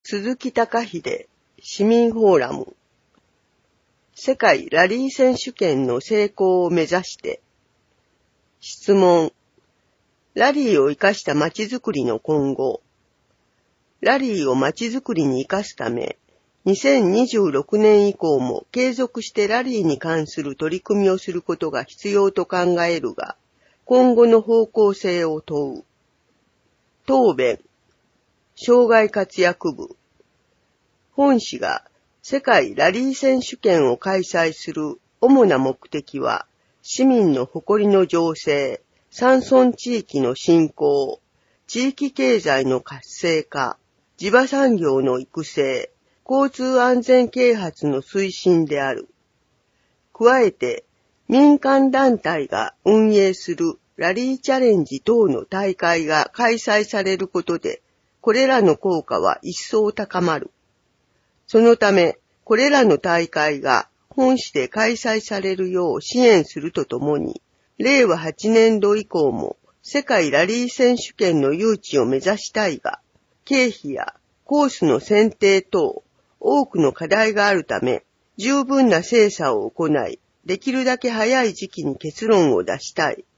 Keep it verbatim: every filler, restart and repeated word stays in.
鈴木貴秀市民フォーラム。世界ラリー選手権の成功を目指して。質問。ラリーを生かした街づくりの今後。ラリーを街づくりに生かすため、にせんにじゅうろくねん以降も継続してラリーに関する取り組みをすることが必要と考えるが、今後の方向性を問う。答弁。障害活躍部。本市が世界ラリー選手権を開催する主な目的は、市民の誇りの醸成、山村地域の振興、地域経済の活性化、地場産業の育成、交通安全啓発の推進である。加えて、民間団体が運営するラリーチャレンジ等の大会が開催されることで、これらの効果は一層高まる。そのため、これらの大会が本市で開催されるよう支援するとともに、れいわはちねんど以降も世界ラリー選手権の誘致を目指したいが、経費やコースの選定等、多くの課題があるため、十分な精査を行い、できるだけ早い時期に結論を出したい。